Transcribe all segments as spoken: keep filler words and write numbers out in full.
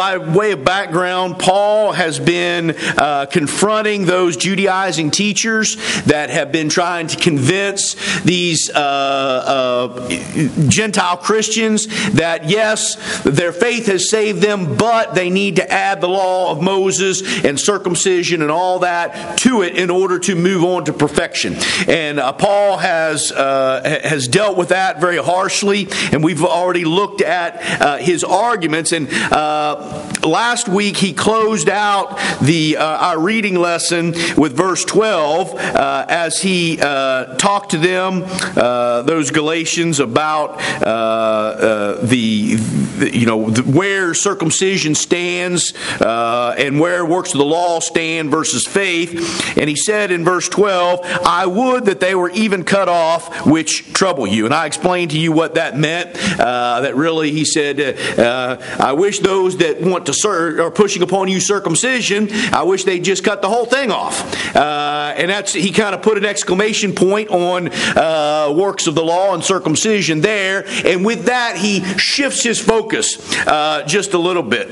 by way of background, Paul has been uh, confronting those Judaizing teachers that have been trying to convince these uh, uh, Gentile Christians that yes, their faith has saved them, but they need to add the law of Moses and circumcision and all that to it in order to move on to perfection. And uh, Paul has uh, has dealt with that very harshly, and we've already looked at uh, his arguments. And uh, last week he closed out the uh, our reading lesson with verse twelve uh, as he uh, talked to them, uh, those Galatians, about uh, uh, the, the you know the, where circumcision stands uh, and where works of the law stand versus faith. And he said in verse twelve, "I would that they were even cut off which trouble you." And I explained to you what that meant. Uh, that really, he said, uh, I wish those that want to serve are pushing upon you circumcision, I wish they'd just cut the whole thing off. Uh, and that's he kind of put an exclamation point on uh, works of the law and circumcision there. And with that, he shifts his focus uh, just a little bit.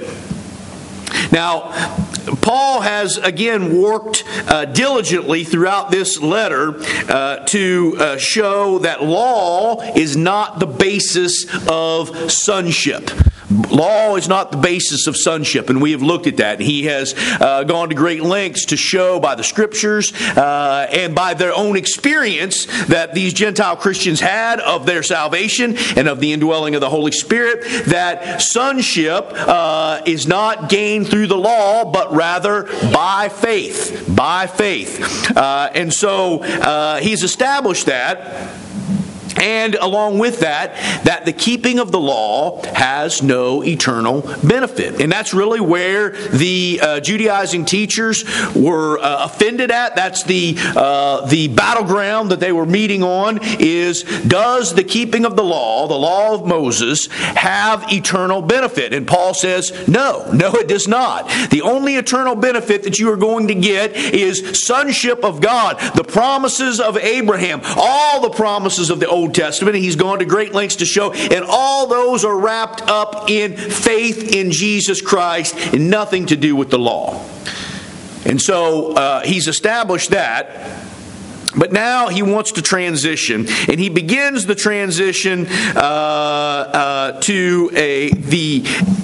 Now, Paul has again worked uh, diligently throughout this letter uh, to uh, show that law is not the basis of sonship. Law is not the basis of sonship, and we have looked at that. He has uh, gone to great lengths to show by the Scriptures uh, and by their own experience that these Gentile Christians had of their salvation and of the indwelling of the Holy Spirit, that sonship uh, is not gained through the law, but rather by faith. By faith. Uh, and so uh, he's established that. And along with that, that the keeping of the law has no eternal benefit. And that's really where the uh, Judaizing teachers were uh, offended at. That's the uh, the battleground that they were meeting on, is, does the keeping of the law, the law of Moses, have eternal benefit? And Paul says, no, no it does not. The only eternal benefit that you are going to get is sonship of God. The promises of Abraham, all the promises of the Old Testament, he's gone to great lengths to show, and all those are wrapped up in faith in Jesus Christ and nothing to do with the law. And so uh, he's established that. But now he wants to transition, and he begins the transition uh, uh, to a the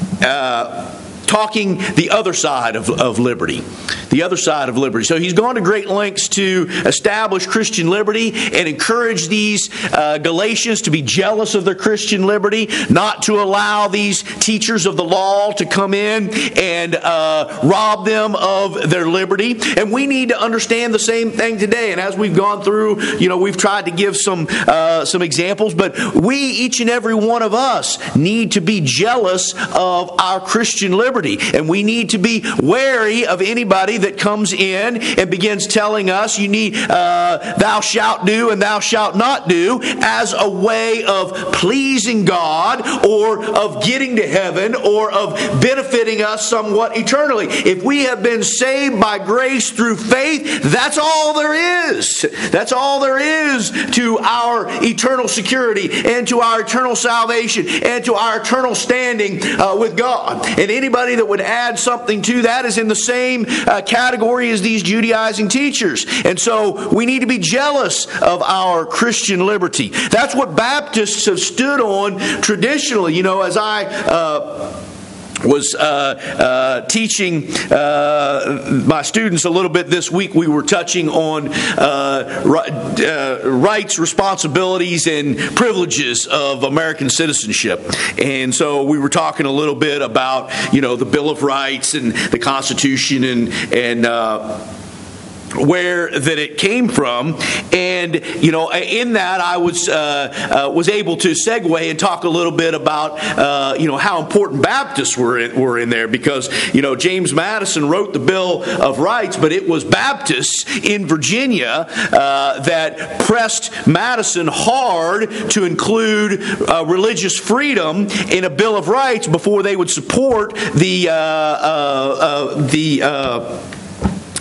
uh, talking the other side of, of liberty. The other side of liberty. So he's gone to great lengths to establish Christian liberty and encourage these uh, Galatians to be jealous of their Christian liberty, not to allow these teachers of the law to come in and uh, rob them of their liberty. And we need to understand the same thing today. And as we've gone through, you know, we've tried to give some uh, some examples, but we, each and every one of us, need to be jealous of our Christian liberty. And we need to be wary of anybody that comes in and begins telling us you need uh, thou shalt do and thou shalt not do as a way of pleasing God or of getting to heaven or of benefiting us somewhat eternally. If we have been saved by grace through faith, that's all there is. That's all there is to our eternal security and to our eternal salvation and to our eternal standing uh, with God. And anybody that would add something to that is in the same uh, category as these Judaizing teachers. And so we need to be jealous of our Christian liberty. That's what Baptists have stood on traditionally. You know, as I uh, was uh, uh, teaching uh, my students a little bit this week, we were touching on uh, uh, rights, responsibilities, and privileges of American citizenship. And so we were talking a little bit about, you know, the Bill of Rights and the Constitution and and uh, where that it came from. And, you know, in that I was uh, uh, was able to segue and talk a little bit about, uh, you know, how important Baptists were in, were in there. Because, you know, James Madison wrote the Bill of Rights, but it was Baptists in Virginia uh, that pressed Madison hard to include uh, religious freedom in a Bill of Rights before they would support the uh, uh, uh, the uh,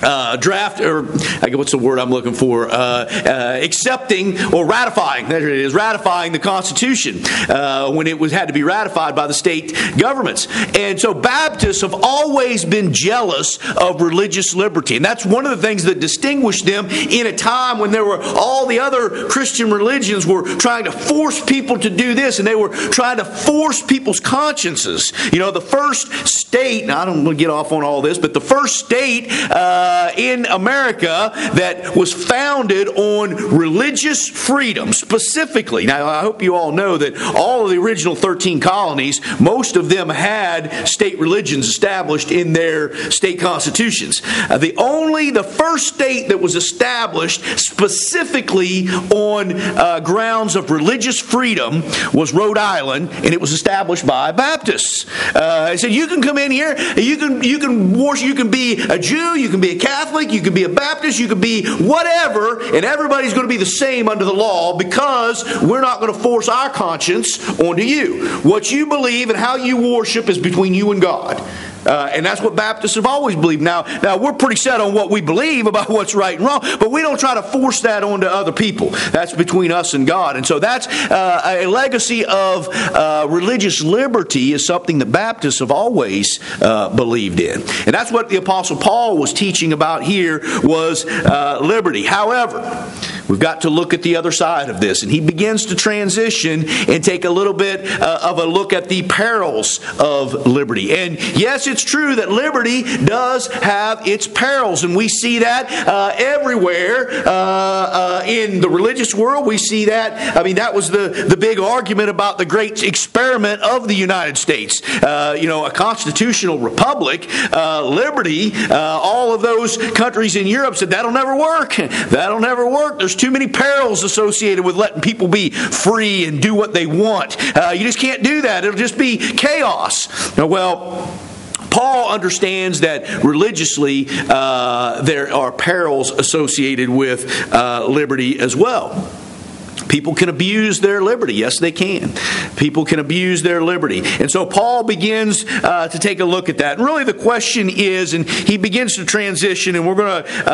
Uh, draft, or what's the word I'm looking for? Uh, uh, accepting or ratifying. There it is, ratifying the Constitution uh, when it was had to be ratified by the state governments. And so Baptists have always been jealous of religious liberty, and that's one of the things that distinguished them in a time when there were all the other Christian religions were trying to force people to do this, and they were trying to force people's consciences. You know, the first state, and I don't want to get off on all this, but the first state. Uh, Uh, in America that was founded on religious freedom specifically. Now, I hope you all know that all of the original thirteen colonies, most of them had state religions established in their state constitutions. Uh, the only, the first state that was established specifically on uh, grounds of religious freedom was Rhode Island, and it was established by Baptists. Uh, I said, you can come in here, you can you can worship, you can be a Jew, you can be a Catholic, you could be a Baptist, you could be whatever, and everybody's going to be the same under the law because we're not going to force our conscience onto you. What you believe and how you worship is between you and God. Uh, and that's what Baptists have always believed. Now, now, we're pretty set on what we believe about what's right and wrong, but we don't try to force that onto other people. That's between us and God. And so that's uh, a legacy of uh, religious liberty is something that Baptists have always uh, believed in. And that's what the Apostle Paul was teaching about here was uh, liberty. However, we've got to look at the other side of this. And he begins to transition and take a little bit uh, of a look at the perils of liberty. And yes, it's true that liberty does have its perils. And we see that uh, everywhere uh, uh, in the religious world. We see that. I mean, that was the, the big argument about the great experiment of the United States. Uh, you know, a constitutional republic, uh, liberty, uh, all of those countries in Europe said, that'll never work. That'll never work. There's too many perils associated with letting people be free and do what they want. Uh, you just can't do that. It'll just be chaos. Now, well, Paul understands that religiously uh, there are perils associated with uh, liberty as well. People can abuse their liberty. Yes, they can. People can abuse their liberty. And so Paul begins uh, to take a look at that. And really the question is, and he begins to transition, and we're going to, uh,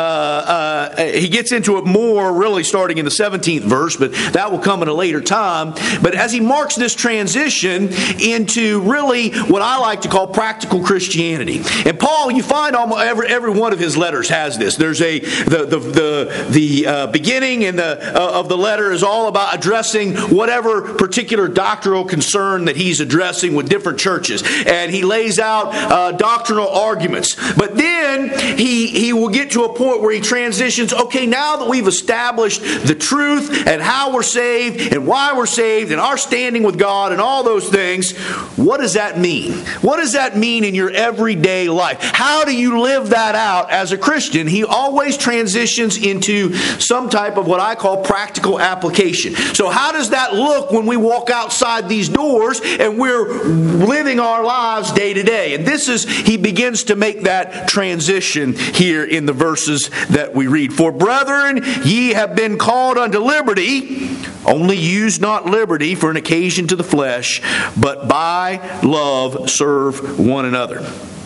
uh, he gets into it more really starting in the seventeenth verse, but that will come at a later time. But as he marks this transition into really what I like to call practical Christianity. And Paul, you find almost every, every one of his letters has this. There's a, the, the, the, the uh, beginning and the, uh, of the letter is all about addressing whatever particular doctrinal concern that he's addressing with different churches. And he lays out uh, doctrinal arguments. But then he, he will get to a point where he transitions, okay, now that we've established the truth and how we're saved and why we're saved and our standing with God and all those things, what does that mean? What does that mean in your everyday life? How do you live that out as a Christian? He always transitions into some type of what I call practical application. So how does that look when we walk outside these doors and we're living our lives day to day? And this is, he begins to make that transition here in the verses that we read. For brethren, ye have been called unto liberty, only use not liberty for an occasion to the flesh, but by love serve one another.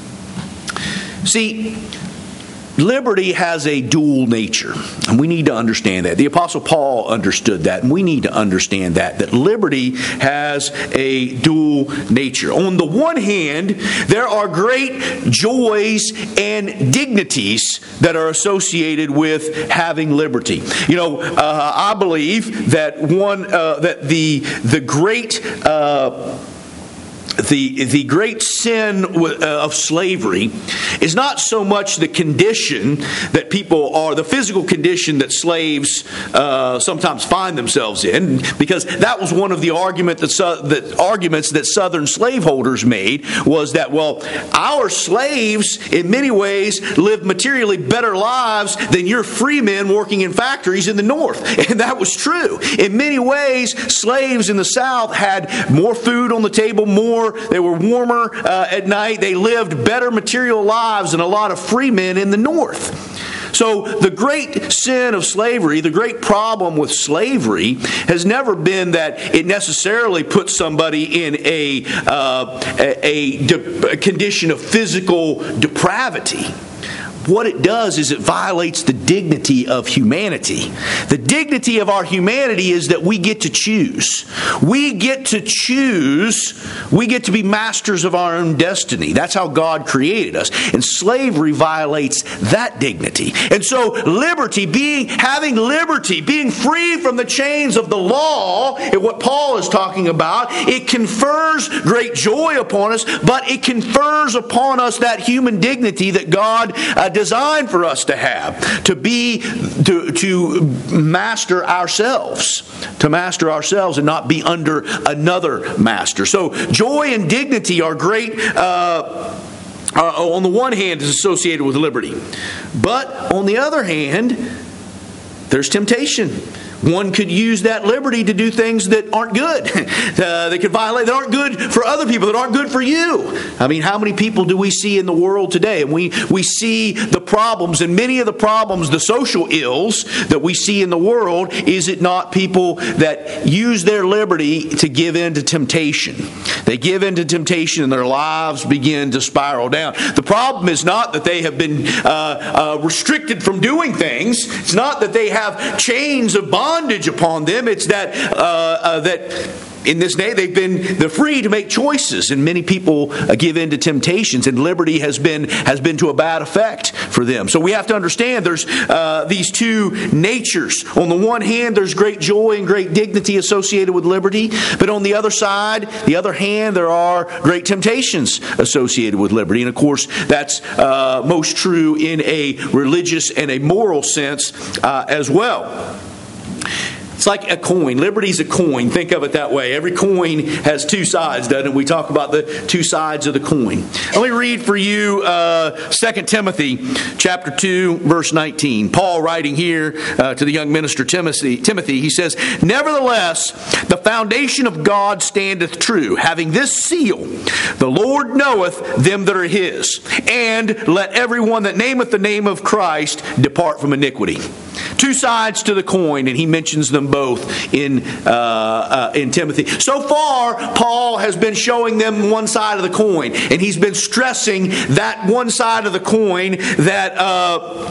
See, liberty has a dual nature, and we need to understand that. The Apostle Paul understood that, and we need to understand that, that liberty has a dual nature. On the one hand, there are great joys and dignities that are associated with having liberty. You know, uh, I believe that one, uh, that the, the great... Uh, The, the great sin of slavery is not so much the condition that people are, the physical condition that slaves uh, sometimes find themselves in, because that was one of the argument that, that arguments that Southern slaveholders made, was that, well, our slaves in many ways lived materially better lives than your free men working in factories in the North. And that was true. In many ways, slaves in the South had more food on the table, more They were warmer uh, at night. They lived better material lives than a lot of free men in the North. So the great sin of slavery, the great problem with slavery, has never been that it necessarily puts somebody in a, uh, a, a, de- a condition of physical depravity. what it does is it violates the dignity of humanity. The dignity of our humanity is that we get to choose. We get to choose. We get to be masters of our own destiny. That's how God created us. And slavery violates that dignity. And so liberty, being having liberty, being free from the chains of the law, and what Paul is talking about, it confers great joy upon us, but it confers upon us that human dignity that God uh, designed for us to have, to be, to, to master ourselves, to master ourselves and not be under another master. So joy and dignity are great, uh, uh, on the one hand, is associated with liberty. But on the other hand, there's temptation. One could use that liberty to do things that aren't good. Uh, they could violate, that aren't good for other people, that aren't good for you. I mean, how many people do we see in the world today? And we, we see the problems, and many of the problems, the social ills that we see in the world, is it not people that use their liberty to give in to temptation? They give in to temptation and their lives begin to spiral down. The problem is not that they have been uh, uh, restricted from doing things. It's not that they have chains of bondage bondage upon them. It's that uh, uh, that in this day they've been they're free to make choices, and many people uh, give in to temptations, and liberty has been has been to a bad effect for them. So we have to understand there's uh, these two natures. On the one hand, there's great joy and great dignity associated with liberty, but on the other side, the other hand, there are great temptations associated with liberty, and of course that's uh, most true in a religious and a moral sense uh, as well. It's like a coin. Liberty's a coin. Think of it that way. Every coin has two sides, doesn't it? We talk about the two sides of the coin. Let me read for you uh, Second Timothy chapter two, verse nineteen. Paul writing here uh, to the young minister Timothy, Timothy, he says, "Nevertheless, the foundation of God standeth true, having this seal, the Lord knoweth them that are his, and let everyone that nameth the name of Christ depart from iniquity." Two sides to the coin, and he mentions them both in uh, uh, in Timothy. So far, Paul has been showing them one side of the coin, and he's been stressing that one side of the coin that uh,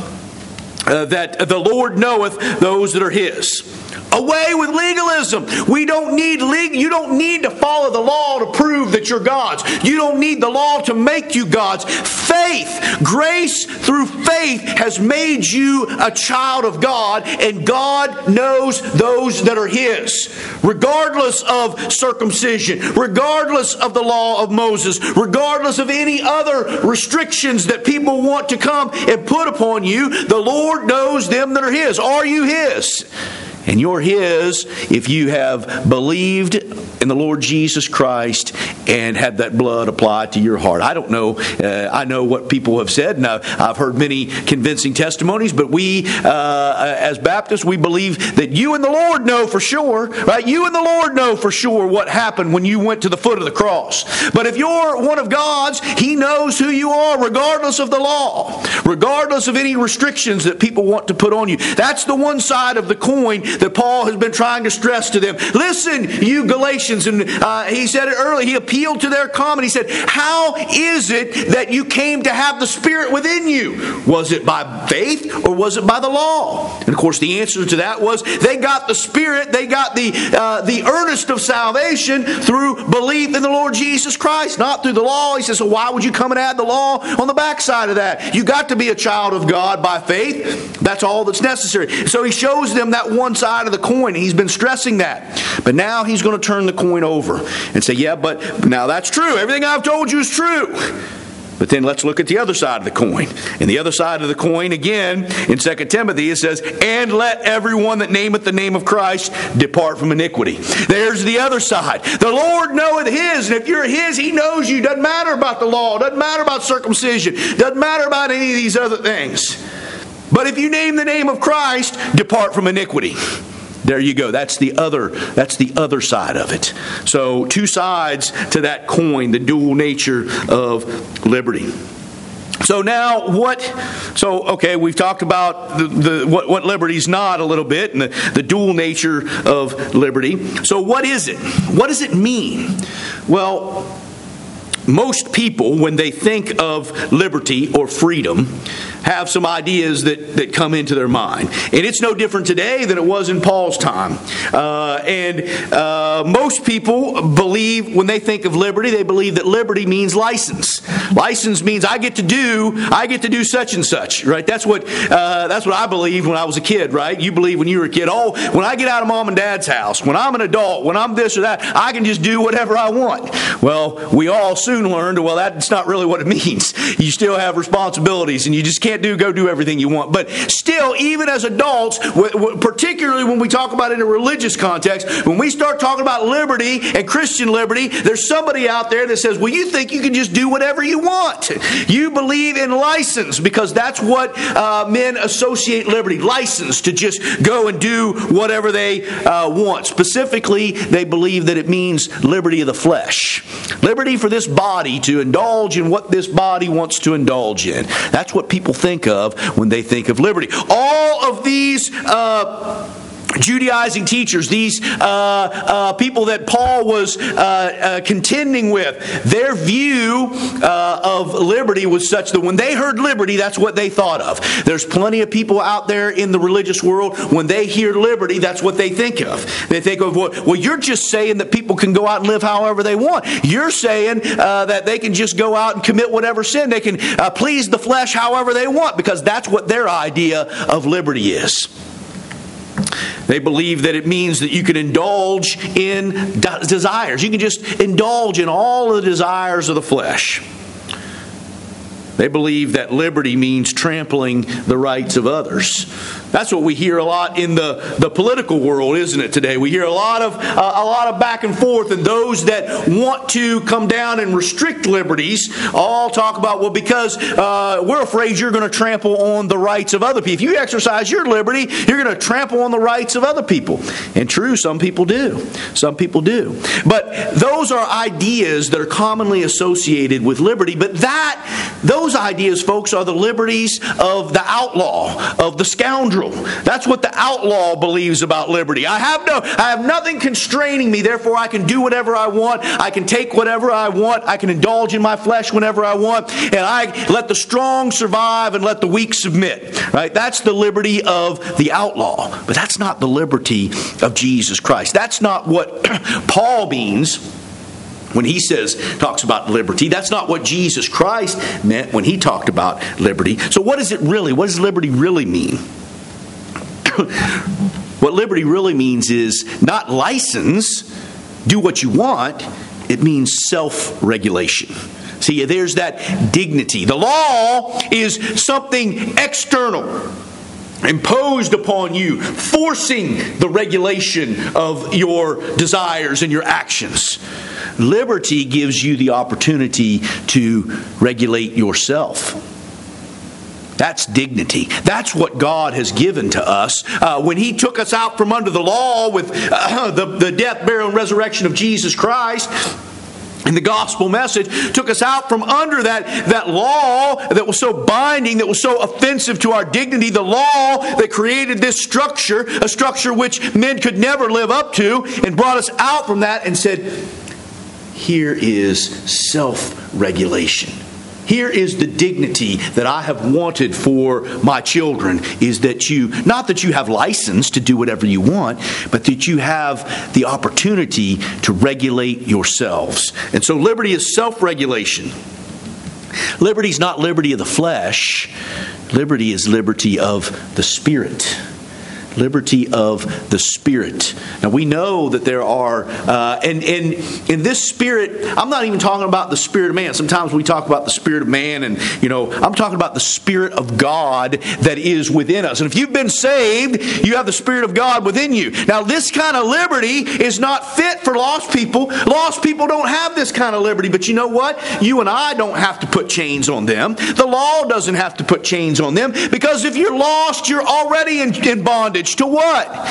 uh, that the Lord knoweth those that are his. Away with legalism. We don't need leg- you don't need to follow the law to prove that you're God's. You don't need the law to make you God's. Faith, grace through faith has made you a child of God, and God knows those that are his. Regardless of circumcision, regardless of the law of Moses, regardless of any other restrictions that people want to come and put upon you, the Lord knows them that are his. Are you his? And you're his if you have believed in the Lord Jesus Christ and had that blood applied to your heart. I don't know. Uh, I know what people have said, and I've, I've heard many convincing testimonies, but we, uh, as Baptists, we believe that you and the Lord know for sure, right? You and the Lord know for sure what happened when you went to the foot of the cross. But if you're one of God's, he knows who you are regardless of the law, regardless of any restrictions that people want to put on you. That's the one side of the coin that Paul has been trying to stress to them. Listen, you Galatians, and uh, he said it early, he appealed to their comment. He said, how is it that you came to have the Spirit within you? Was it by faith or was it by the law? And of course the answer to that was they got the Spirit, they got the, uh, the earnest of salvation through belief in the Lord Jesus Christ, not through the law. He says, so why would you come and add the law on the backside of that? You got to be a child of God by faith. That's all that's necessary. So he shows them that one side of the coin. He's been stressing that. But now he's going to turn the coin over and say, yeah, but now that's true. Everything I've told you is true. But then let's look at the other side of the coin. And the other side of the coin, again, in Second Timothy, it says, and let everyone that nameth the name of Christ depart from iniquity. There's the other side. The Lord knoweth his, and if you're his, he knows you. Doesn't matter about the law. Doesn't matter about circumcision. Doesn't matter about any of these other things. But if you name the name of Christ, depart from iniquity. There you go. That's the other, that's the other side of it. So two sides to that coin, the dual nature of liberty. So now what, so okay, we've talked about the, the what, what liberty's not a little bit, and the, the dual nature of liberty. So what is it? What does it mean? Well, most people, when they think of liberty or freedom, have some ideas that, that come into their mind. And it's no different today than it was in Paul's time. Uh, and uh, most people believe, when they think of liberty, they believe that liberty means license. License means I get to do, I get to do such and such, right? That's what uh, that's what I believed when I was a kid, right? You believe when you were a kid, oh, when I get out of mom and dad's house, when I'm an adult, when I'm this or that, I can just do whatever I want. Well, we all soon learned, well, that's not really what it means. You still have responsibilities, and you just can't do go do everything you want. But still, even as adults, particularly when we talk about it in a religious context, when we start talking about liberty and Christian liberty, there's somebody out there that says, well, you think you can just do whatever you want. You believe in license, because that's what uh, men associate liberty, license to just go and do whatever they uh, want. Specifically, they believe that it means liberty of the flesh. Liberty for this body to indulge in what this body wants to indulge in. That's what people think of when they think of liberty. All of these uh, Judaizing teachers, these uh, uh, people that Paul was uh, uh, contending with, their view uh, of liberty was such that when they heard liberty, that's what they thought of. There's plenty of people out there in the religious world, when they hear liberty, that's what they think of. They think of, well, well you're just saying that people can go out and live however they want. You're saying uh, that they can just go out and commit whatever sin. They can uh, please the flesh however they want, because that's what their idea of liberty is. They believe that it means that you can indulge in de- desires. You can just indulge in all the desires of the flesh. They believe that liberty means trampling the rights of others. That's what we hear a lot in the, the political world, isn't it, today? We hear a lot of uh, a lot of back and forth, and those that want to come down and restrict liberties all talk about, well, because uh, we're afraid you're going to trample on the rights of other people. If you exercise your liberty, you're going to trample on the rights of other people. And true, some people do. Some people do. But those are ideas that are commonly associated with liberty. But that, those ideas, folks, are the liberties of the outlaw, of the scoundrel. That's what the outlaw believes about liberty. I have no, I have nothing constraining me, therefore I can do whatever I want. I can take whatever I want. I can indulge in my flesh whenever I want. And I let the strong survive and let the weak submit. Right? That's the liberty of the outlaw. But that's not the liberty of Jesus Christ. That's not what Paul means when he says, talks about liberty. That's not what Jesus Christ meant when he talked about liberty. So what is it really? What does liberty really mean? What liberty really means is not license, do what you want. It means self-regulation. See, there's that dignity. The law is something external, imposed upon you, forcing the regulation of your desires and your actions. Liberty gives you the opportunity to regulate yourself. That's dignity. That's what God has given to us. Uh, when He took us out from under the law with uh, the, the death, burial, and resurrection of Jesus Christ, and the gospel message took us out from under that, that law that was so binding, that was so offensive to our dignity, the law that created this structure, a structure which men could never live up to, and brought us out from that and said, here is self-regulation. Here is the dignity that I have wanted for my children, is that you, not that you have license to do whatever you want, but that you have the opportunity to regulate yourselves. And so liberty is self-regulation. Liberty is not liberty of the flesh. Liberty is liberty of the Spirit. Liberty of the Spirit. Now we know that there are, uh, and, and in this Spirit, I'm not even talking about the Spirit of man. Sometimes we talk about the Spirit of man, and you know, I'm talking about the Spirit of God that is within us. And if you've been saved, you have the Spirit of God within you. Now this kind of liberty is not fit for lost people. Lost people don't have this kind of liberty, but you know what? You and I don't have to put chains on them. The law doesn't have to put chains on them, because if you're lost, you're already in, in bondage. To what?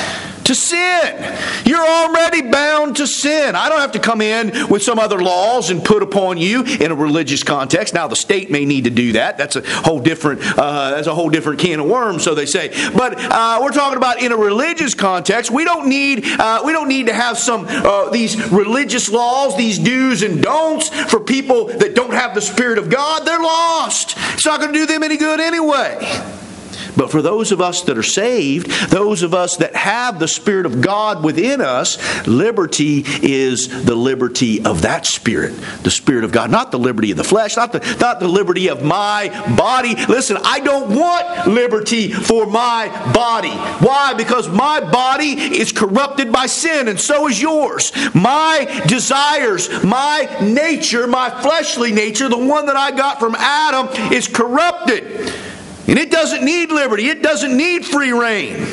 to sin. You're already bound to sin. I don't have to come in with some other laws and put upon you in a religious context. Now, the state may need to do that. That's a whole different. Uh, that's a whole different can of worms, so they say. But uh, we're talking about in a religious context. We don't need. Uh, we don't need to have some uh, these religious laws, these do's and don'ts for people that don't have the Spirit of God. They're lost. It's not going to do them any good anyway. But for those of us that are saved, those of us that have the Spirit of God within us, liberty is the liberty of that Spirit, the Spirit of God, not the liberty of the flesh, not the, not the liberty of my body. Listen, I don't want liberty for my body. Why? Because my body is corrupted by sin, and so is yours. My desires, my nature, my fleshly nature, the one that I got from Adam, is corrupted. And it doesn't need liberty. It doesn't need free reign.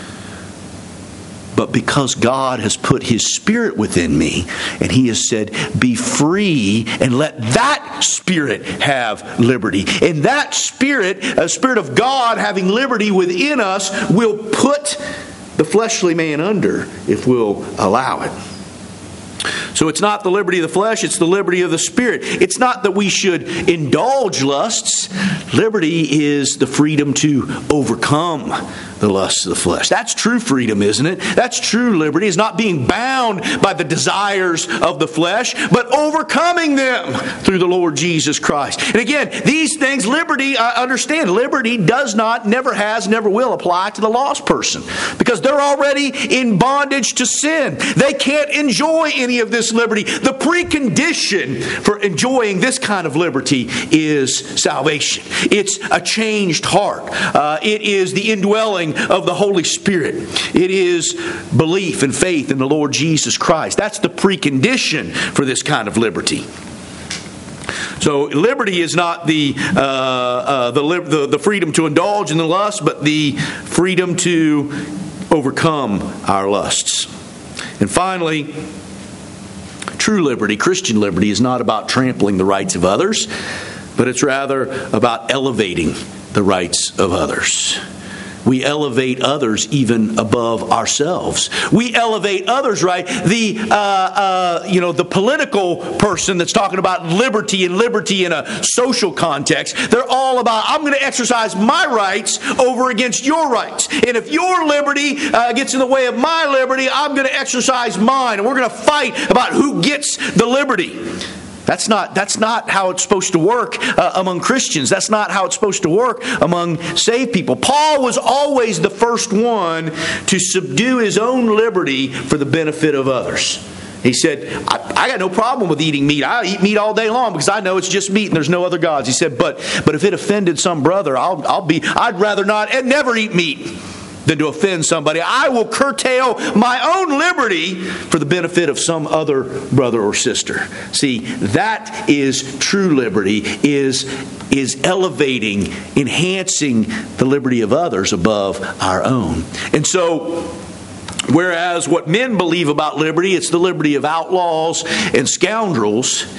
But because God has put His Spirit within me, and He has said, be free and let that Spirit have liberty. And that Spirit, a Spirit of God having liberty within us, will put the fleshly man under if we'll allow it. So it's not the liberty of the flesh, it's the liberty of the Spirit. It's not that we should indulge lusts. Liberty is the freedom to overcome the lusts of the flesh. That's true freedom, isn't it? That's true liberty. It's not being bound by the desires of the flesh, but overcoming them through the Lord Jesus Christ. And again, these things, liberty, I understand, liberty does not, never has, never will apply to the lost person. Because they're already in bondage to sin. They can't enjoy any of this liberty. The precondition for enjoying this kind of liberty is salvation. It's a changed heart. Uh, it is the indwelling of the Holy Spirit. It is belief and faith in the Lord Jesus Christ. That's the precondition for this kind of liberty. So liberty is not the uh, uh, the, the the freedom to indulge in the lust, but the freedom to overcome our lusts. And finally, true liberty, Christian liberty, is not about trampling the rights of others, but it's rather about elevating the rights of others. We elevate others even above ourselves. We elevate others, right? The uh, uh, you know the political person that's talking about liberty and liberty in a social context. They're all about, I'm going to exercise my rights over against your rights. And if your liberty uh, gets in the way of my liberty, I'm going to exercise mine. And we're going to fight about who gets the liberty. That's not, that's not how it's supposed to work uh, among Christians. That's not how it's supposed to work among saved people. Paul was always the first one to subdue his own liberty for the benefit of others. He said, I, I got no problem with eating meat. I eat meat all day long because I know it's just meat and there's no other gods. He said, but but if it offended some brother, I'll I'll be I'd rather not and never eat meat than to offend somebody. I will curtail my own liberty for the benefit of some other brother or sister. See, that is true liberty, is, is elevating, enhancing the liberty of others above our own. And so, whereas what men believe about liberty, it's the liberty of outlaws and scoundrels,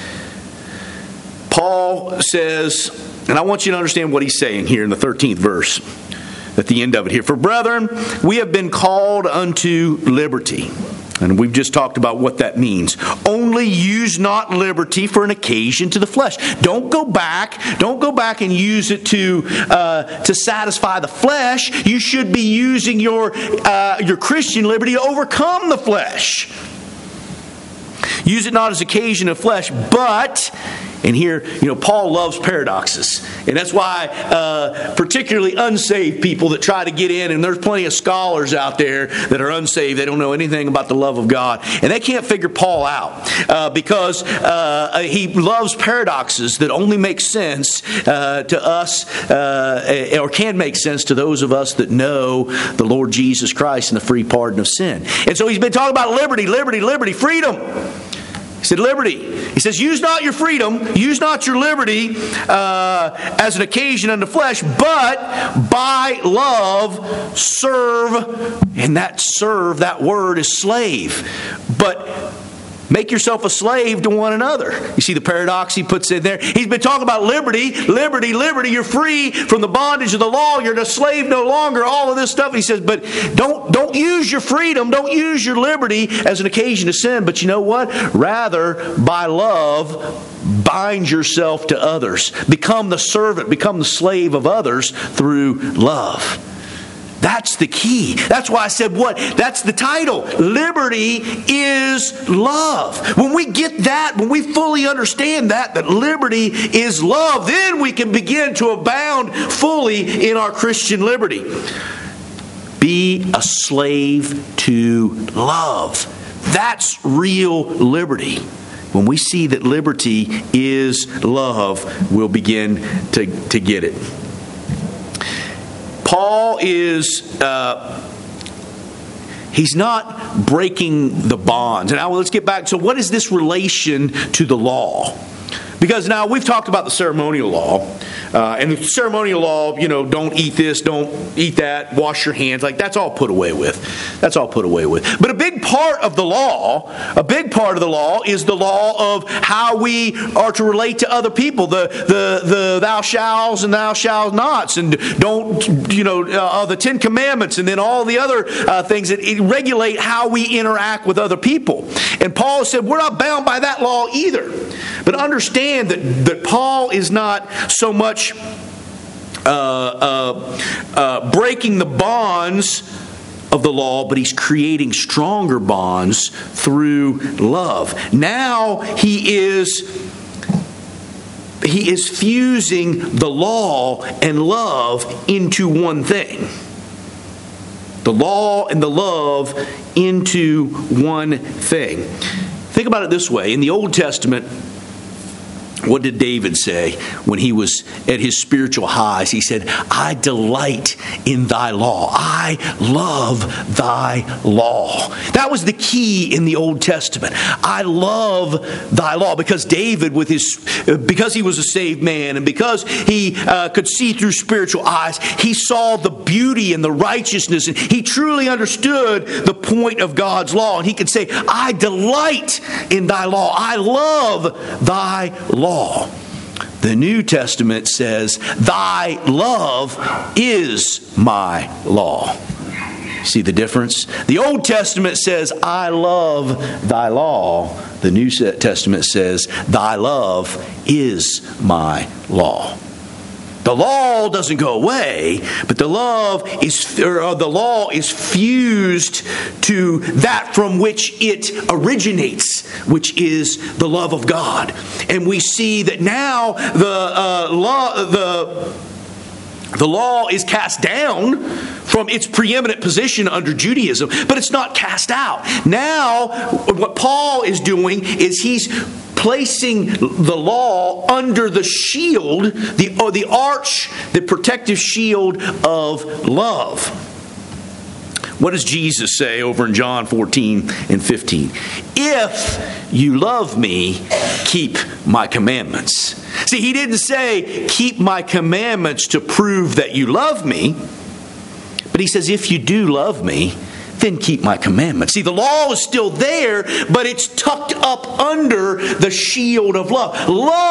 Paul says, and I want you to understand what he's saying here in the thirteenth verse. At the end of it here. For brethren, we have been called unto liberty. And we've just talked about what that means. Only use not liberty for an occasion to the flesh. Don't go back. Don't go back and use it to uh, to satisfy the flesh. You should be using your uh, your Christian liberty to overcome the flesh. Use it not as occasion of flesh, but... And here, you know, Paul loves paradoxes. And that's why uh, particularly unsaved people that try to get in, and there's plenty of scholars out there that are unsaved, they don't know anything about the love of God. And they can't figure Paul out uh, because uh, he loves paradoxes that only make sense uh, to us uh, or can make sense to those of us that know the Lord Jesus Christ and the free pardon of sin. And so he's been talking about liberty, liberty, liberty, freedom. He said liberty. He says, use not your freedom, use not your liberty uh, as an occasion unto flesh, but by love serve. And that serve, that word is slave. But Make yourself a slave to one another. You see the paradox he puts in there? He's been talking about liberty, liberty, liberty. You're free from the bondage of the law. You're a slave no longer. All of this stuff. He says, but don't, don't use your freedom. Don't use your liberty as an occasion to sin. But you know what? Rather, by love, bind yourself to others. Become the servant. Become the slave of others through love. That's the key. That's why I said what? That's the title. Liberty is love. When we get that, when we fully understand that, that liberty is love, then we can begin to abound fully in our Christian liberty. Be a slave to love. That's real liberty. When we see that liberty is love, we'll begin to, to get it. Paul is, uh, he's not breaking the bonds. And now let's get back. So what is this relation to the law? Because now we've talked about the ceremonial law. Uh, and the ceremonial law, you know, don't eat this, don't eat that, wash your hands. Like, that's all put away with. That's all put away with. But a big part of the law, a big part of the law is the law of how we are to relate to other people. The the the thou shalt and thou shalt nots. And don't, you know, uh, the Ten Commandments. And then all the other uh, things that regulate how we interact with other people. And Paul said, we're not bound by that law either. But understand that, that Paul is not so much uh, uh, uh, breaking the bonds of the law, but he's creating stronger bonds through love. Now he is he is fusing the law and love into one thing. The law and the love into one thing. Think about it this way. In the Old Testament, what did David say when he was at his spiritual highs? He said, I delight in thy law. I love thy law. That was the key in the Old Testament. I love thy law. Because David, with his, because he was a saved man, and because he uh, could see through spiritual eyes, he saw the beauty and the righteousness, and he truly understood the point of God's law. And he could say, I delight in thy law. I love thy law. The New Testament says, thy love is my law. See the difference? The Old Testament says, I love thy law. The New Testament says, thy love is my law. The law doesn't go away, but the love is, or the law is fused to that from which it originates, which is the love of God. And we see that now the uh, law, the the law is cast down from its preeminent position under Judaism, but it's not cast out. Now, what Paul is doing is he's placing the law under the shield, the, or the arch, the protective shield of love. What does Jesus say over in John fourteen and fifteen? If you love me, keep my commandments. See, he didn't say, keep my commandments to prove that you love me. But he says, if you do love me, then keep my commandments. See, the law is still there, but it's tucked up under the shield of love.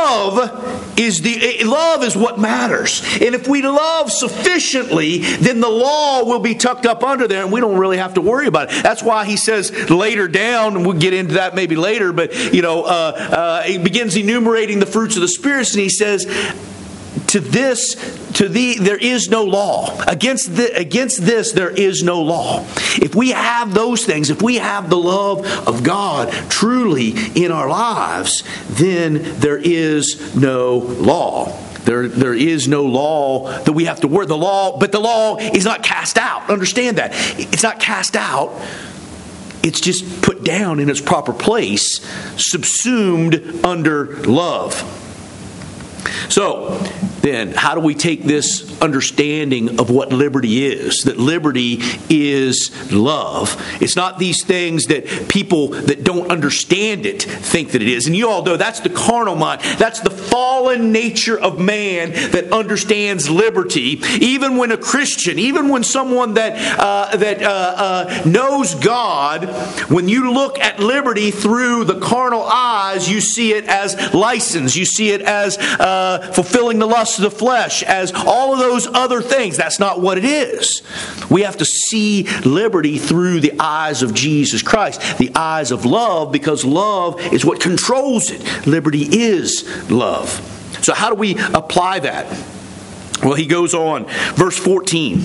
Love is the love is what matters. And if we love sufficiently, then the law will be tucked up under there, and we don't really have to worry about it. That's why he says later down, and we'll get into that maybe later, but you know, uh, uh, he begins enumerating the fruits of the Spirit, and he says, To this, to thee, there is no law. Against the, against this, there is no law. If we have those things, if we have the love of God truly in our lives, then there is no law. There, there is no law that we have to worry. The law, but the law is not cast out. Understand that. It's not cast out. It's just put down in its proper place, subsumed under love. So, then how do we take this understanding of what liberty is? That liberty is love. It's not these things that people that don't understand it think that it is. And you all know that's the carnal mind. That's the fallen nature of man that understands liberty. Even when a Christian, even when someone that uh, that uh, uh, knows God, when you look at liberty through the carnal eyes, you see it as license. You see it as uh, fulfilling the lust of the flesh, as all of those other things. That's not what it is. We have to see liberty through the eyes of Jesus Christ, the eyes of love, because love is what controls it. Liberty is love. So how do we apply that? Well, he goes on, verse fourteen.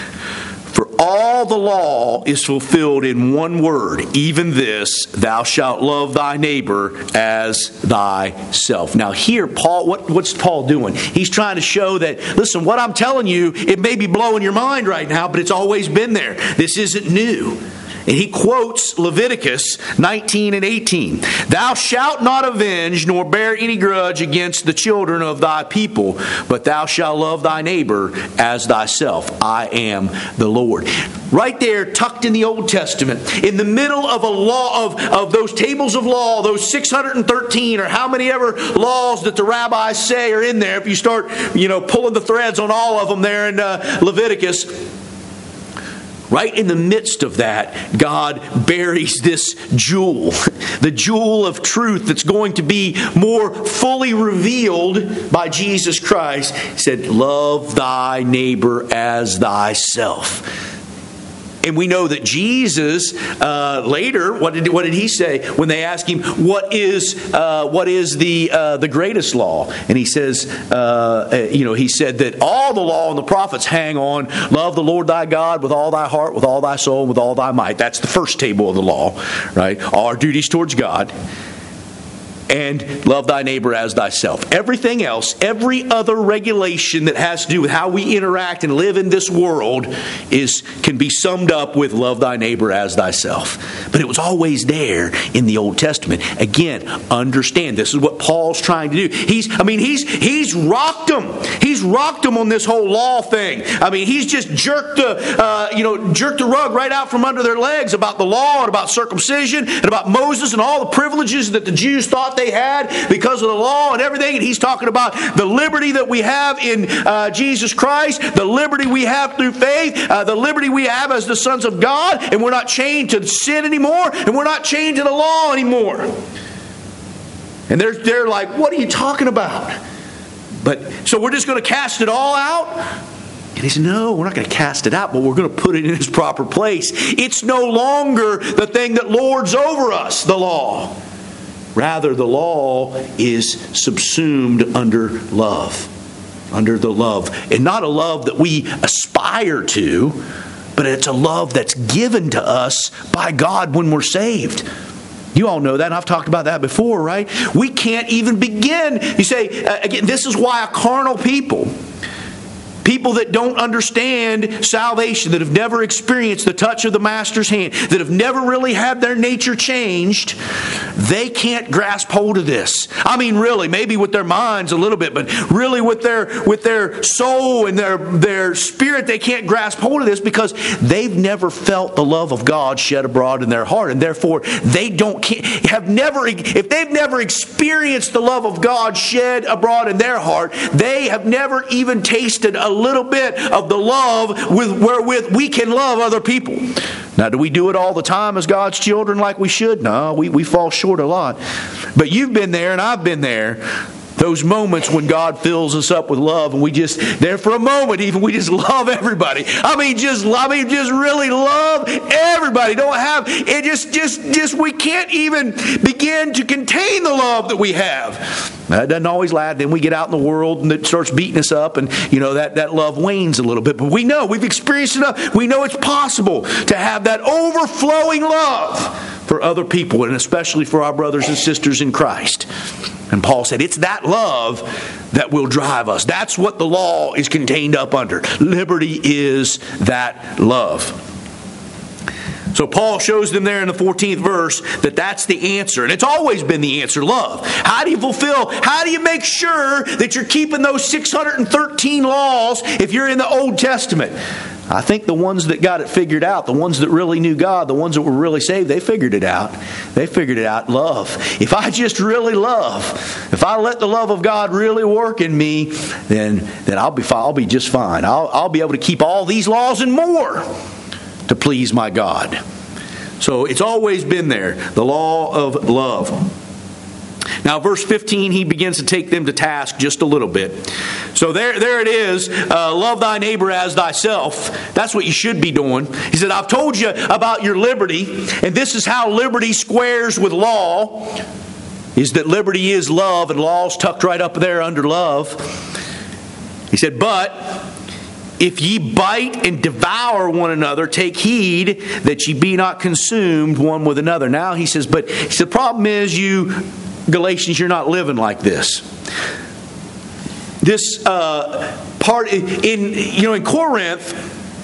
For all the law is fulfilled in one word, even this, thou shalt love thy neighbor as thyself. Now here, Paul, what, what's Paul doing? He's trying to show that, listen, what I'm telling you, it may be blowing your mind right now, but it's always been there. This isn't new. And he quotes Leviticus nineteen and eighteen. Thou shalt not avenge nor bear any grudge against the children of thy people, but thou shalt love thy neighbor as thyself. I am the Lord. Right there, tucked in the Old Testament, in the middle of a law of, of those tables of law, those six hundred thirteen or how many ever laws that the rabbis say are in there, if you start, you know, pulling the threads on all of them there in uh, Leviticus. Right in the midst of that, God buries this jewel, the jewel of truth that's going to be more fully revealed by Jesus Christ. He said, love thy neighbor as thyself. And we know that Jesus, uh, later, what did what did he say when they asked him, what is uh, what is the uh, the greatest law? And he says, uh, you know, he said that all the law and the prophets hang on, love the Lord thy God with all thy heart, with all thy soul, and with all thy might. That's the first table of the law, right? All our duties towards God. And love thy neighbor as thyself. Everything else, every other regulation that has to do with how we interact and live in this world is can be summed up with love thy neighbor as thyself. But it was always there in the Old Testament. Again, understand this is what Paul's trying to do. He's, I mean, he's he's rocked them. He's rocked them on this whole law thing. I mean, he's just jerked the uh, you know jerked the rug right out from under their legs about the law and about circumcision and about Moses and all the privileges that the Jews thought they had because of the law and everything. And he's talking about the liberty that we have in uh, Jesus Christ, the liberty we have through faith, uh, the liberty we have as the sons of God, and we're not chained to sin anymore, and we're not chained to the law anymore. And they're, they're like, what are you talking about? But so we're just going to cast it all out? And he said, no, we're not going to cast it out, but we're going to put it in its proper place. It's no longer the thing that lords over us, the law. Rather, the law is subsumed under love. Under the love. And not a love that we aspire to, but it's a love that's given to us by God when we're saved. You all know that, and I've talked about that before, right? We can't even begin. You say, uh, again, this is why a carnal people, people that don't understand salvation, that have never experienced the touch of the Master's hand, that have never really had their nature changed, they can't grasp hold of this. I mean, really, maybe with their minds a little bit, but really with their with their soul and their, their spirit, they can't grasp hold of this because they've never felt the love of God shed abroad in their heart, and therefore they don't have never if they've never experienced the love of God shed abroad in their heart, they have never even tasted a little bit of the love with wherewith we can love other people. Now, do we do it all the time as God's children like we should? No, we, we fall short a lot. But you've been there and I've been there. Those moments when God fills us up with love and we just, there for a moment even, we just love everybody. I mean, just, I mean, just really love everybody. Don't have, it just, just, just, we can't even begin to contain the love that we have. That doesn't always last. Then we get out in the world and it starts beating us up and, you know, that, that love wanes a little bit. But we know, we've experienced enough. We know it's possible to have that overflowing love for other people and especially for our brothers and sisters in Christ. And Paul said, it's that love that will drive us. That's what the law is contained up under. Liberty is that love. So Paul shows them there in the fourteenth verse that that's the answer. And it's always been the answer, love. How do you fulfill, how do you make sure that you're keeping those six hundred thirteen laws if you're in the Old Testament? I think the ones that got it figured out, the ones that really knew God, the ones that were really saved, they figured it out. They figured it out. Love. If I just really love, if I let the love of God really work in me, then, then I'll be fine. I'll be just fine. I'll, I'll be able to keep all these laws and more to please my God. So it's always been there, the law of love. Now, verse fifteen, he begins to take them to task just a little bit. So there, there it is. Uh, love thy neighbor as thyself. That's what you should be doing. He said, I've told you about your liberty, and this is how liberty squares with law, is that liberty is love, and law's tucked right up there under love. He said, but if ye bite and devour one another, take heed that ye be not consumed one with another. Now he says, but he said, the problem is you, Galatians, you're not living like this. This uh, part in you know in Corinth,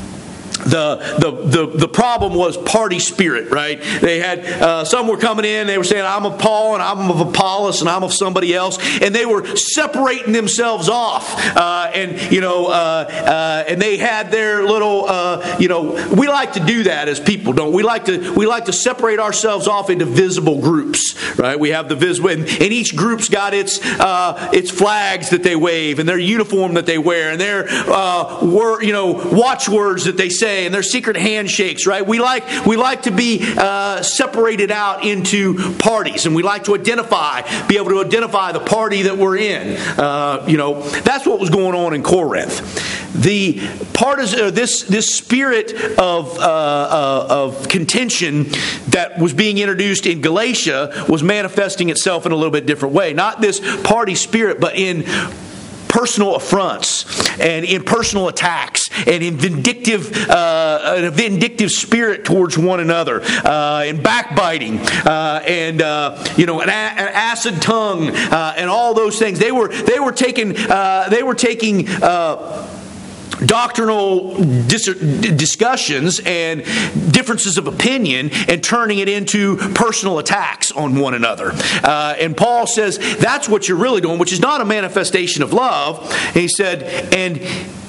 The, the the the problem was party spirit, right? They had uh, some were coming in. They were saying, "I'm of Paul, and I'm of Apollos, and I'm of somebody else," and they were separating themselves off. Uh, and you know, uh, uh, and they had their little, uh, you know, we like to do that as people, don't we? Like to we like to separate ourselves off into visible groups, right? We have the visible, and, and each group's got its uh, its flags that they wave, and their uniform that they wear, and their uh, word, you know, watchwords that they say. And their secret handshakes, right? We like we like to be uh, separated out into parties, and we like to identify, be able to identify the party that we're in. Uh, you know, that's what was going on in Corinth. The part is uh, this this spirit of uh, uh, of contention that was being introduced in Galatia was manifesting itself in a little bit different way. Not this party spirit, but in personal affronts and in personal attacks and in vindictive, uh, a vindictive spirit towards one another, uh, and backbiting, uh, and uh, you know, an, a- an acid tongue, uh, and all those things. They were they were taking uh, they were taking. Uh, doctrinal dis- discussions and differences of opinion and turning it into personal attacks on one another. Uh, and Paul says that's what you're really doing, which is not a manifestation of love. And he said, and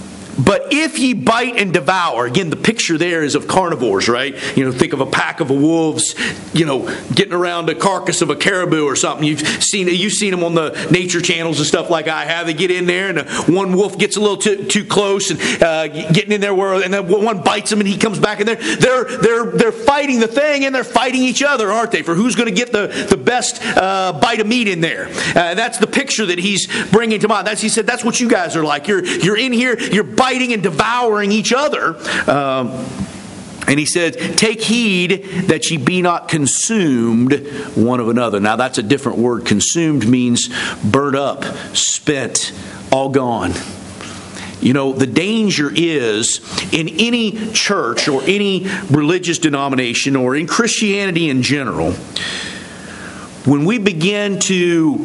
but if ye bite and devour, again, the picture there is of carnivores, right? You know, think of a pack of wolves, you know, getting around a carcass of a caribou or something. You've seen you've seen them on the nature channels and stuff like I have. They get in there, and one wolf gets a little too, too close and uh, getting in there, where, and then one bites him, and he comes back in there. They're they're they're fighting the thing, and they're fighting each other, aren't they? For who's going to get the the best uh, bite of meat in there? Uh, that's the picture that he's bringing to mind. That's he said. That's what you guys are like. You're you're in here. You're biting and devouring each other. Um, and he said, take heed that ye be not consumed one of another. Now that's a different word. Consumed means burnt up, spent, all gone. You know, the danger is in any church or any religious denomination or in Christianity in general, when we begin to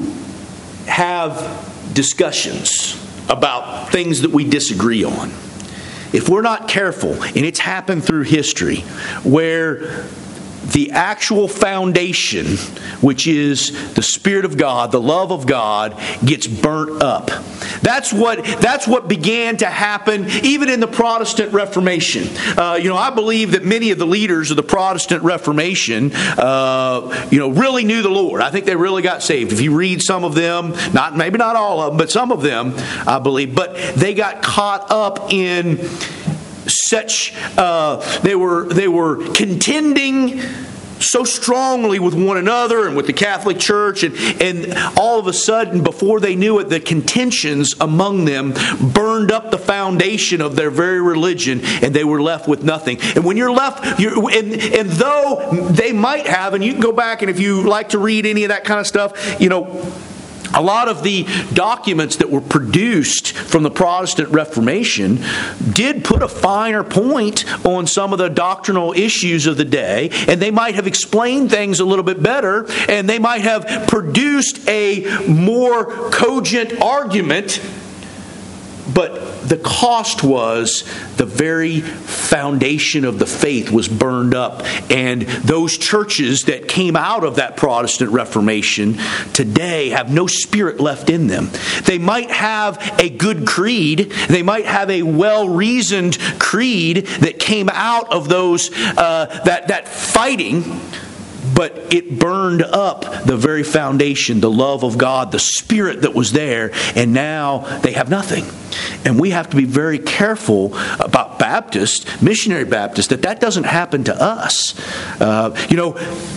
have discussions about things that we disagree on, if we're not careful, and it's happened through history, where the actual foundation, which is the Spirit of God, the love of God, gets burnt up. That's what that's what began to happen even in the Protestant Reformation. Uh, you know, I believe that many of the leaders of the Protestant Reformation, uh, you know, really knew the Lord. I think they really got saved. If you read some of them, not maybe not all of them, but some of them, I believe, but they got caught up in such uh, they were they were contending so strongly with one another and with the Catholic Church, and, and all of a sudden, before they knew it, the contentions among them burned up the foundation of their very religion, and they were left with nothing. And when you're left, you're, and, and though they might have, and you can go back, and if you like to read any of that kind of stuff, you know, a lot of the documents that were produced from the Protestant Reformation did put a finer point on some of the doctrinal issues of the day, and they might have explained things a little bit better, and they might have produced a more cogent argument But the cost was the very foundation of the faith was burned up. And those churches that came out of that Protestant Reformation today have no spirit left in them. They might have a good creed. They might have a well-reasoned creed that came out of those uh, that, that fighting. But it burned up the very foundation, the love of God, the Spirit that was there, and now they have nothing. And we have to be very careful about Baptists, missionary Baptists, that that doesn't happen to us. Uh, you know,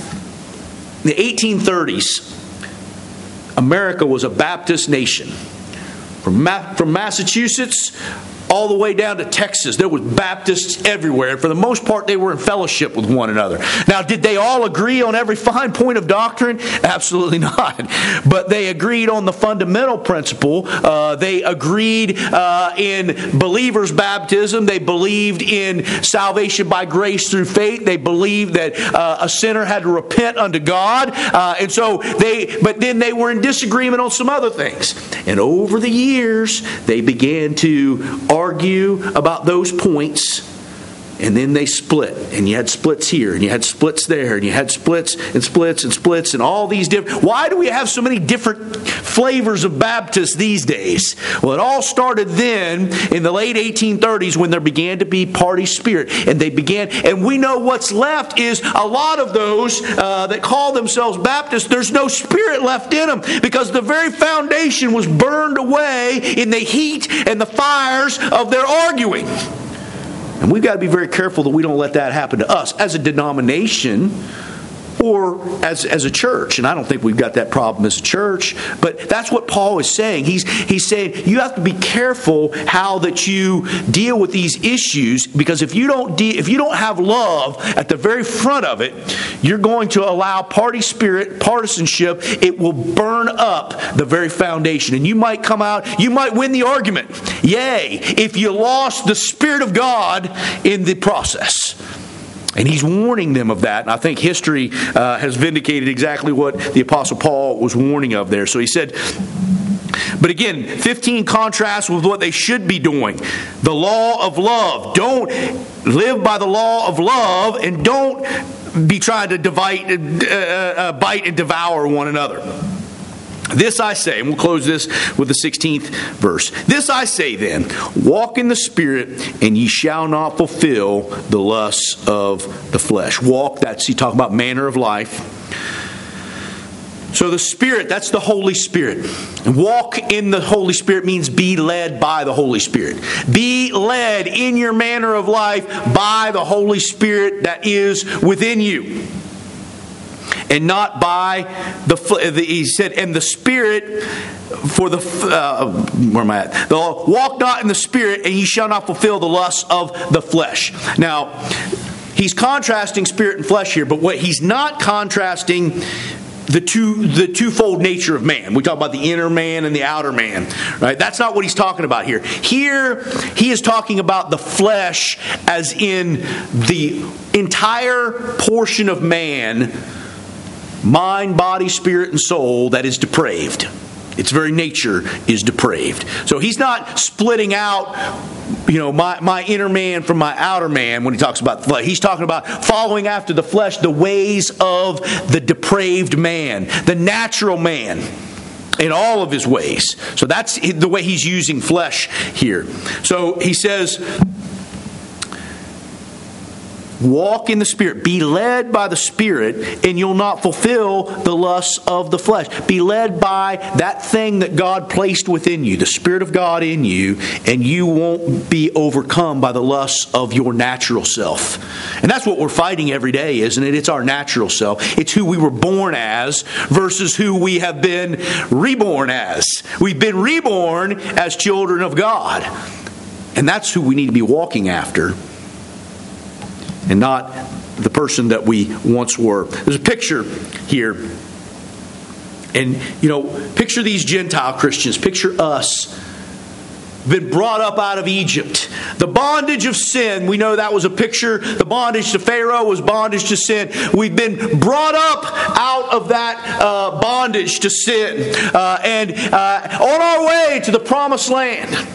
in the eighteen thirties, America was a Baptist nation. From, Ma- from Massachusetts all the way down to Texas, there was Baptists everywhere. And for the most part, they were in fellowship with one another. Now, did they all agree on every fine point of doctrine? Absolutely not. But they agreed on the fundamental principle. Uh, they agreed uh, in believers' baptism. They believed in salvation by grace through faith. They believed that uh, a sinner had to repent unto God. Uh, and so they, but then they were in disagreement on some other things. And over the years, they began to argue about those points, and then they split. And you had splits here, and you had splits there, and you had splits and splits and splits, and all these different... Why do we have so many different flavors of Baptists these days? Well, it all started then in the late eighteen thirties when there began to be party spirit, and they began... And we know what's left is a lot of those uh, that call themselves Baptists, there's no spirit left in them, because the very foundation was burned away in the heat and the fires of their arguing. And we've got to be very careful that we don't let that happen to us as a denomination or as, as a church. And I don't think we've got that problem as a church. But that's what Paul is saying. He's, he's saying you have to be careful how that you deal with these issues, because if you don't de- if you don't have love at the very front of it, you're going to allow party spirit, partisanship. It will burn up the very foundation. And you might come out, you might win the argument. Yay, if you lost the Spirit of God in the process. And he's warning them of that. And I think history uh, has vindicated exactly what the Apostle Paul was warning of there. So he said, but again, fifteen contrasts with what they should be doing. The law of love. Don't live by the law of love, and don't be trying to divide, uh, uh, bite and devour one another. This I say, and we'll close this with the sixteenth verse. This I say then, walk in the Spirit, and ye shall not fulfill the lusts of the flesh. Walk, that's, he talking about manner of life. So the Spirit, that's the Holy Spirit. And walk in the Holy Spirit means be led by the Holy Spirit. Be led in your manner of life by the Holy Spirit that is within you. And not by the, the, he said, and the Spirit for the, uh, where am I at? The, walk not in the Spirit, and ye shall not fulfill the lusts of the flesh. Now, he's contrasting spirit and flesh here, but what he's not contrasting the two the twofold nature of man. We talk about the inner man and the outer man, right? That's not what he's talking about here. Here, he is talking about the flesh as in the entire portion of man, mind, body, spirit, and soul, that is depraved. Its very nature is depraved. So he's not splitting out, you know, my, my inner man from my outer man when he talks about the flesh. He's talking about following after the flesh, the ways of the depraved man, the natural man, in all of his ways. So that's the way he's using flesh here. So he says, walk in the Spirit. Be led by the Spirit, and you'll not fulfill the lusts of the flesh. Be led by that thing that God placed within you, the Spirit of God in you, and you won't be overcome by the lusts of your natural self. And that's what we're fighting every day, isn't it? It's our natural self. It's who we were born as versus who we have been reborn as. We've been reborn as children of God. And that's who we need to be walking after, and not the person that we once were. There's a picture here. And, you know, picture these Gentile Christians. Picture us. Been brought up out of Egypt. The bondage of sin, we know that was a picture. The bondage to Pharaoh was bondage to sin. We've been brought up out of that uh, bondage to sin. Uh, and uh, on our way to the promised land.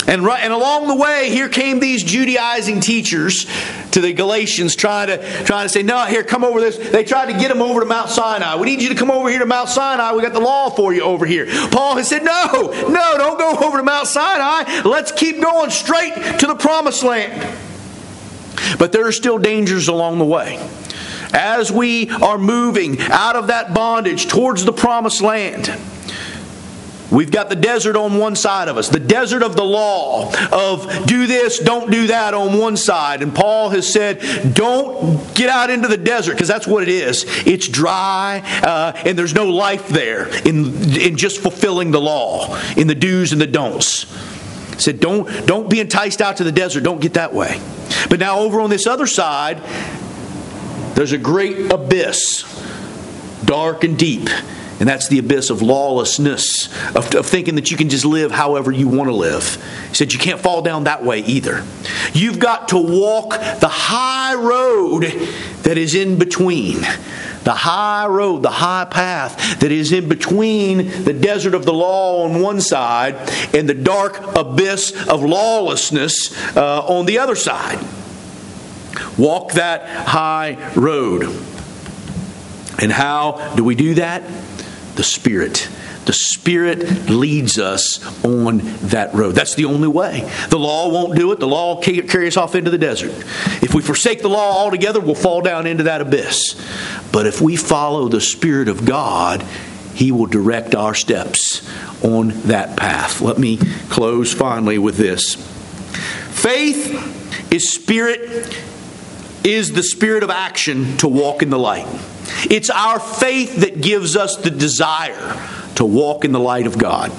And right, and along the way, here came these Judaizing teachers to the Galatians trying to, trying to say, no, here, come over this. They tried to get them over to Mount Sinai. We need you to come over here to Mount Sinai. We got the law for you over here. Paul has said, no, no, don't go over to Mount Sinai. Let's keep going straight to the promised land. But there are still dangers along the way. As we are moving out of that bondage towards the promised land, we've got the desert on one side of us, the desert of the law, of do this, don't do that on one side. And Paul has said, don't get out into the desert, because that's what it is. It's dry, uh, and there's no life there in, in just fulfilling the law, in the do's and the don'ts. He said, don't, don't be enticed out to the desert. Don't get that way. But now over on this other side, there's a great abyss, dark and deep. And that's the abyss of lawlessness, of, of thinking that you can just live however you want to live. He said you can't fall down that way either. You've got to walk the high road that is in between. The high road, the high path that is in between the desert of the law on one side and the dark abyss of lawlessness uh, on the other side. Walk that high road. And how do we do that? The Spirit. The Spirit leads us on that road. That's the only way. The law won't do it. The law will carry us off into the desert. If we forsake the law altogether, we'll fall down into that abyss. But if we follow the Spirit of God, He will direct our steps on that path. Let me close finally with this. Faith is spirit, is the spirit of action to walk in the light. It's our faith that gives us the desire to walk in the light of God.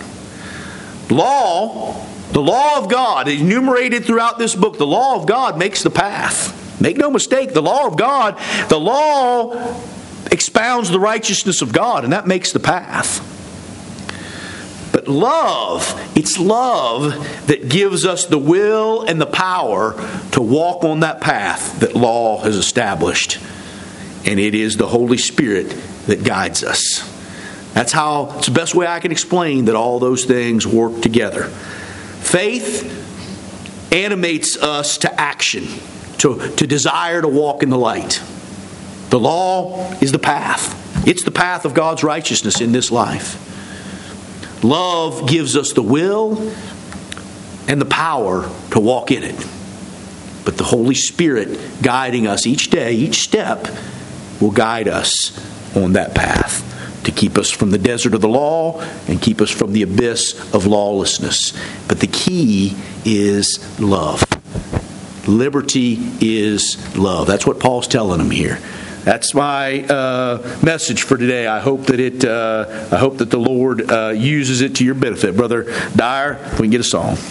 Law, the law of God, enumerated throughout this book, the law of God makes the path. Make no mistake, the law of God, the law expounds the righteousness of God, and that makes the path. But love, it's love that gives us the will and the power to walk on that path that law has established. And it is the Holy Spirit that guides us. That's how, it's the best way I can explain that all those things work together. Faith animates us to action, to, to desire to walk in the light. The law is the path. It's the path of God's righteousness in this life. Love gives us the will and the power to walk in it. But the Holy Spirit guiding us each day, each step, will guide us on that path to keep us from the desert of the law and keep us from the abyss of lawlessness. But the key is love. Liberty is love. That's what Paul's telling them here. That's my uh, message for today. I hope that it. Uh, I hope that the Lord uh, uses it to your benefit, Brother Dyer. If we can get a song.